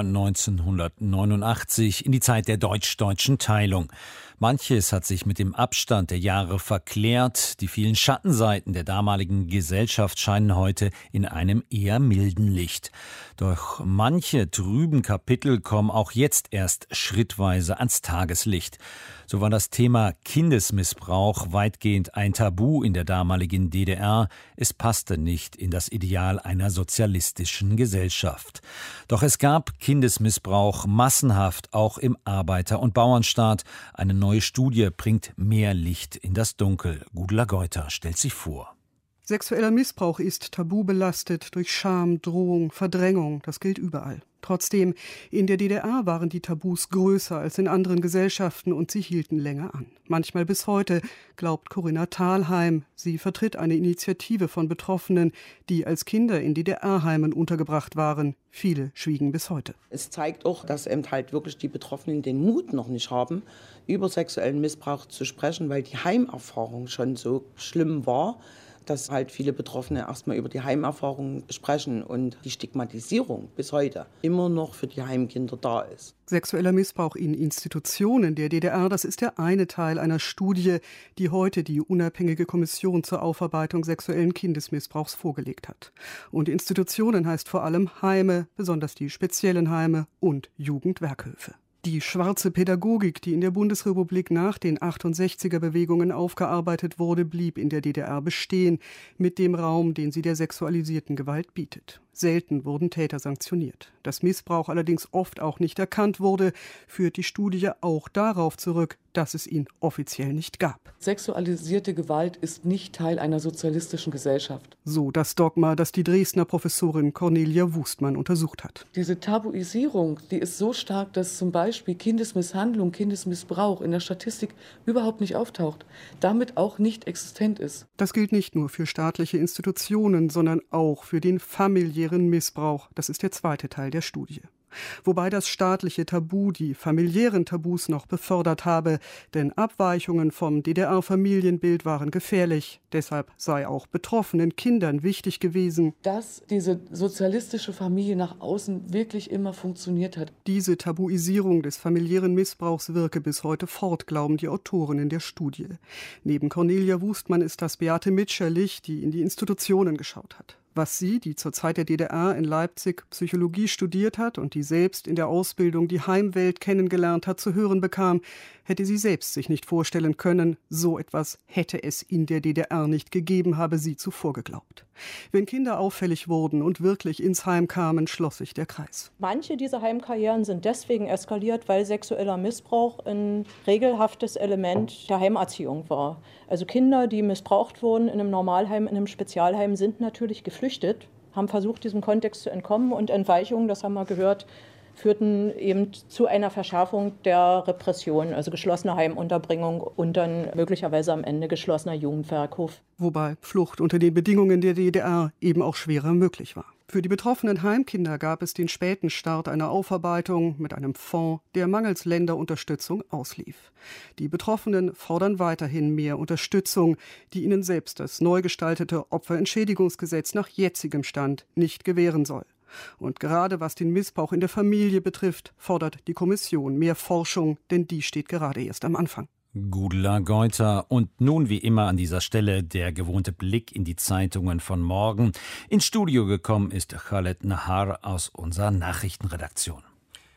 1989, in die Zeit der deutsch-deutschen Teilung. Manches hat sich mit dem Abstand der Jahre verklärt. Die vielen Schattenseiten der damaligen Gesellschaft scheinen heute in einem eher milden Licht. Doch manche trüben Kapitel kommen auch jetzt erst schrittweise ans Tageslicht. So war das Thema Kindesmissbrauch weitgehend ein Tabu in der damaligen DDR. Es passte nicht in das Ideal einer sozialistischen Gesellschaft. Doch es gab Kindesmissbrauch massenhaft auch im Arbeiter- und Bauernstaat. Eine neue Studie bringt mehr Licht in das Dunkel. Gudula Geuter stellt sie vor. Sexueller Missbrauch ist tabubelastet durch Scham, Drohung, Verdrängung. Das gilt überall. Trotzdem, in der DDR waren die Tabus größer als in anderen Gesellschaften und sie hielten länger an. Manchmal bis heute, glaubt Corinna Thalheim. Sie vertritt eine Initiative von Betroffenen, die als Kinder in DDR-Heimen untergebracht waren. Viele schwiegen bis heute. Es zeigt auch, dass eben halt wirklich die Betroffenen den Mut noch nicht haben, über sexuellen Missbrauch zu sprechen, weil die Heimerfahrung schon so schlimm war, dass halt viele Betroffene erstmal über die Heimerfahrung sprechen und die Stigmatisierung bis heute immer noch für die Heimkinder da ist. Sexueller Missbrauch in Institutionen der DDR, das ist der eine Teil einer Studie, die heute die unabhängige Kommission zur Aufarbeitung sexuellen Kindesmissbrauchs vorgelegt hat. Und Institutionen heißt vor allem Heime, besonders die speziellen Heime und Jugendwerkhöfe. Die schwarze Pädagogik, die in der Bundesrepublik nach den 68er-Bewegungen aufgearbeitet wurde, blieb in der DDR bestehen, mit dem Raum, den sie der sexualisierten Gewalt bietet. Selten wurden Täter sanktioniert. Dass Missbrauch allerdings oft auch nicht erkannt wurde, führt die Studie auch darauf zurück, dass es ihn offiziell nicht gab. Sexualisierte Gewalt ist nicht Teil einer sozialistischen Gesellschaft. So das Dogma, das die Dresdner Professorin Cornelia Wustmann untersucht hat. Diese Tabuisierung, die ist so stark, dass zum Beispiel Kindesmisshandlung, Kindesmissbrauch in der Statistik überhaupt nicht auftaucht, damit auch nicht existent ist. Das gilt nicht nur für staatliche Institutionen, sondern auch für den familiären Missbrauch. Das ist der zweite Teil der Studie. Wobei das staatliche Tabu die familiären Tabus noch befördert habe, denn Abweichungen vom DDR-Familienbild waren gefährlich. Deshalb sei auch betroffenen Kindern wichtig gewesen, dass diese sozialistische Familie nach außen wirklich immer funktioniert hat. Diese Tabuisierung des familiären Missbrauchs wirke bis heute fort, glauben die Autorinnen der Studie. Neben Cornelia Wustmann ist das Beate Mitscherlich, die in die Institutionen geschaut hat. Was sie, die zur Zeit der DDR in Leipzig Psychologie studiert hat und die selbst in der Ausbildung die Heimwelt kennengelernt hat, zu hören bekam, hätte sie selbst sich nicht vorstellen können. So etwas hätte es in der DDR nicht gegeben, habe sie zuvor geglaubt. Wenn Kinder auffällig wurden und wirklich ins Heim kamen, schloss sich der Kreis. Manche dieser Heimkarrieren sind deswegen eskaliert, weil sexueller Missbrauch ein regelhaftes Element der Heimerziehung war. Also Kinder, die missbraucht wurden in einem Normalheim, in einem Spezialheim, sind natürlich geflüchtet, haben versucht, diesem Kontext zu entkommen und Entweichungen, das haben wir gehört, führten eben zu einer Verschärfung der Repression, also geschlossene Heimunterbringung und dann möglicherweise am Ende geschlossener Jugendwerkhof. Wobei Flucht unter den Bedingungen der DDR eben auch schwerer möglich war. Für die betroffenen Heimkinder gab es den späten Start einer Aufarbeitung mit einem Fonds, der mangels Länderunterstützung auslief. Die Betroffenen fordern weiterhin mehr Unterstützung, die ihnen selbst das neu gestaltete Opferentschädigungsgesetz nach jetzigem Stand nicht gewähren soll. Und gerade was den Missbrauch in der Familie betrifft, fordert die Kommission mehr Forschung, denn die steht gerade erst am Anfang. Gudula Geuter. Und nun wie immer an dieser Stelle der gewohnte Blick in die Zeitungen von morgen. Ins Studio gekommen ist Khaled Nahar aus unserer Nachrichtenredaktion.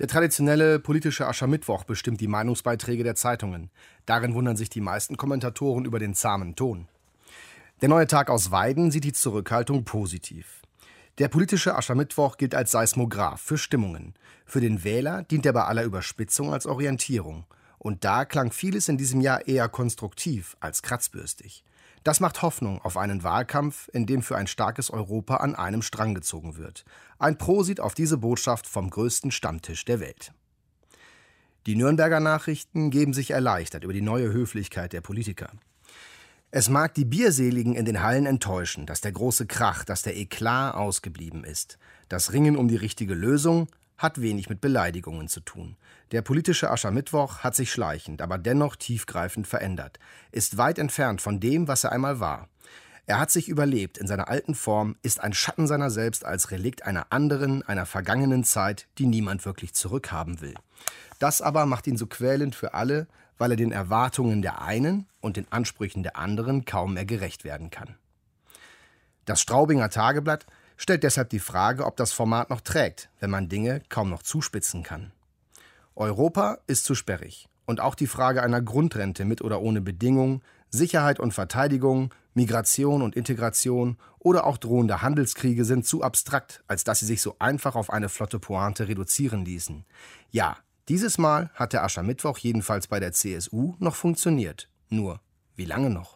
Der traditionelle politische Aschermittwoch bestimmt die Meinungsbeiträge der Zeitungen. Darin wundern sich die meisten Kommentatoren über den zahmen Ton. Der Neue Tag aus Weiden sieht die Zurückhaltung positiv. Der politische Aschermittwoch gilt als Seismograph für Stimmungen. Für den Wähler dient er bei aller Überspitzung als Orientierung. Und da klang vieles in diesem Jahr eher konstruktiv als kratzbürstig. Das macht Hoffnung auf einen Wahlkampf, in dem für ein starkes Europa an einem Strang gezogen wird. Ein Prosit auf diese Botschaft vom größten Stammtisch der Welt. Die Nürnberger Nachrichten geben sich erleichtert über die neue Höflichkeit der Politiker. Es mag die Bierseligen in den Hallen enttäuschen, dass der große Krach, dass der Eklat ausgeblieben ist. Das Ringen um die richtige Lösung hat wenig mit Beleidigungen zu tun. Der politische Aschermittwoch hat sich schleichend, aber dennoch tiefgreifend verändert, ist weit entfernt von dem, was er einmal war. Er hat sich überlebt in seiner alten Form, ist ein Schatten seiner selbst als Relikt einer anderen, einer vergangenen Zeit, die niemand wirklich zurückhaben will. Das aber macht ihn so quälend für alle, weil er den Erwartungen der einen und den Ansprüchen der anderen kaum mehr gerecht werden kann. Das Straubinger Tageblatt stellt deshalb die Frage, ob das Format noch trägt, wenn man Dinge kaum noch zuspitzen kann. Europa ist zu sperrig. Und auch die Frage einer Grundrente mit oder ohne Bedingung, Sicherheit und Verteidigung, Migration und Integration oder auch drohende Handelskriege sind zu abstrakt, als dass sie sich so einfach auf eine flotte Pointe reduzieren ließen. Ja, dieses Mal hat der Aschermittwoch jedenfalls bei der CSU noch funktioniert. Nur, wie lange noch?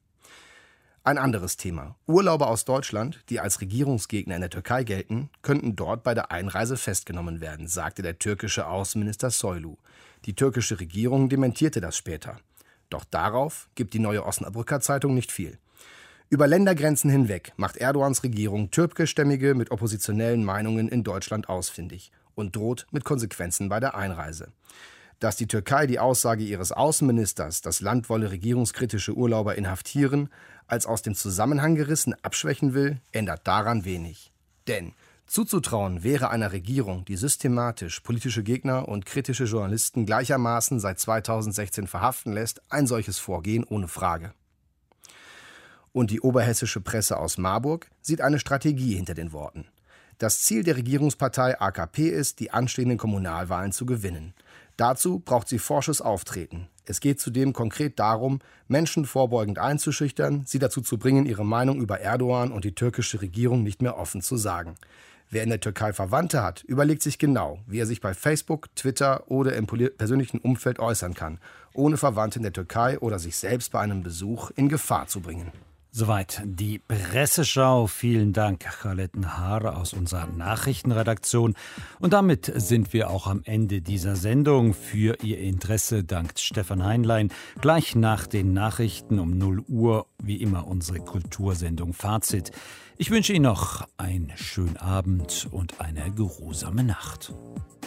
Ein anderes Thema. Urlauber aus Deutschland, die als Regierungsgegner in der Türkei gelten, könnten dort bei der Einreise festgenommen werden, sagte der türkische Außenminister Soylu. Die türkische Regierung dementierte das später. Doch darauf gibt die Neue Osnabrücker Zeitung nicht viel. Über Ländergrenzen hinweg macht Erdogans Regierung türkischstämmige mit oppositionellen Meinungen in Deutschland ausfindig und droht mit Konsequenzen bei der Einreise. Dass die Türkei die Aussage ihres Außenministers, das Land wolle regierungskritische Urlauber inhaftieren, als aus dem Zusammenhang gerissen abschwächen will, ändert daran wenig. Denn zuzutrauen wäre einer Regierung, die systematisch politische Gegner und kritische Journalisten gleichermaßen seit 2016 verhaften lässt, ein solches Vorgehen ohne Frage. Und die oberhessische Presse aus Marburg sieht eine Strategie hinter den Worten. Das Ziel der Regierungspartei AKP ist, die anstehenden Kommunalwahlen zu gewinnen. Dazu braucht sie forsches Auftreten. Es geht zudem konkret darum, Menschen vorbeugend einzuschüchtern, sie dazu zu bringen, ihre Meinung über Erdogan und die türkische Regierung nicht mehr offen zu sagen. Wer in der Türkei Verwandte hat, überlegt sich genau, wie er sich bei Facebook, Twitter oder im persönlichen Umfeld äußern kann, ohne Verwandte in der Türkei oder sich selbst bei einem Besuch in Gefahr zu bringen. Soweit die Presseschau. Vielen Dank, Khaled Nahar aus unserer Nachrichtenredaktion. Und damit sind wir auch am Ende dieser Sendung. Für Ihr Interesse dankt Stefan Heinlein. Gleich nach den Nachrichten um 0 Uhr, wie immer, unsere Kultursendung Fazit. Ich wünsche Ihnen noch einen schönen Abend und eine geruhsame Nacht.